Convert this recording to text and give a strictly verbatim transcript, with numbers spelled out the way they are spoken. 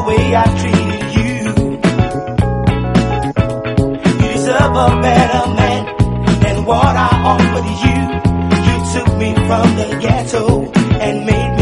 way I treated you. You deserve a better man than what I offered you. You took me from the ghetto and made me